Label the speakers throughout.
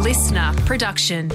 Speaker 1: listener production.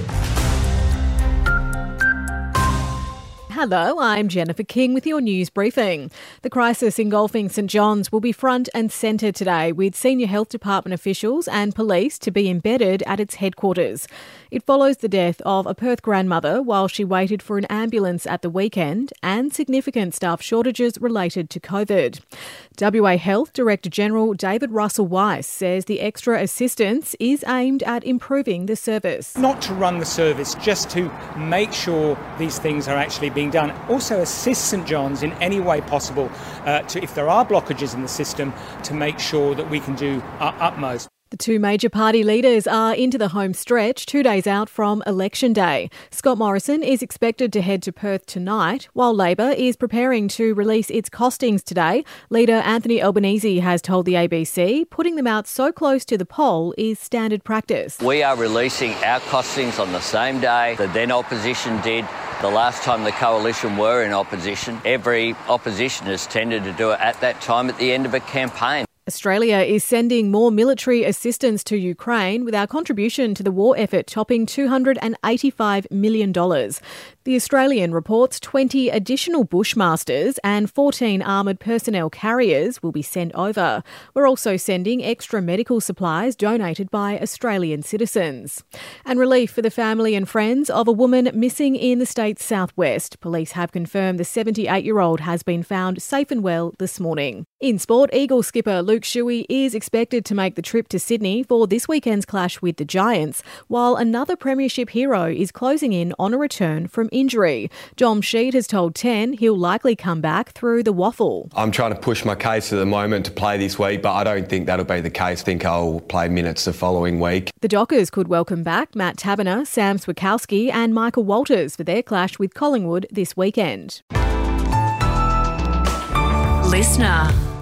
Speaker 2: Hello, I'm Jennifer King with your news briefing. The crisis engulfing St John's will be front and centre today, with senior health department officials and police to be embedded at its headquarters. It follows the death of a Perth grandmother while she waited for an ambulance at the weekend and significant staff shortages related to COVID. WA Health Director General David Russell-Weiss says the extra assistance is aimed at improving the service.
Speaker 3: Not to run the service, just to make sure these things are actually being done. Also assist St John's in any way possible if there are blockages in the system, to make sure that we can do our utmost.
Speaker 2: The two major party leaders are into the home stretch 2 days out from Election Day. Scott Morrison is expected to head to Perth tonight, while Labor is preparing to release its costings today. Leader Anthony Albanese has told the ABC putting them out so close to the poll is standard practice.
Speaker 4: We are releasing our costings on the same day the then opposition did. The last time the coalition were in opposition, every opposition has tended to do it at that time at the end of a campaign.
Speaker 2: Australia is sending more military assistance to Ukraine, with our contribution to the war effort topping $285 million. The Australian reports 20 additional Bushmasters and 14 armoured personnel carriers will be sent over. We're also sending extra medical supplies donated by Australian citizens. And relief for the family and friends of a woman missing in the state's southwest. Police have confirmed the 78-year-old has been found safe and well this morning. In sport, Eagles skipper Luke Shuey is expected to make the trip to Sydney for this weekend's clash with the Giants, while another premiership hero is closing in on a return from injury. Dom Sheed has told 10 he'll likely come back through the waffle.
Speaker 5: I'm trying to push my case at the moment to play this week, but I don't think that'll be the case. I think I'll play minutes the following week.
Speaker 2: The Dockers could welcome back Matt Taberner, Sam Swikowski and Michael Walters for their clash with Collingwood this weekend.
Speaker 1: Listener.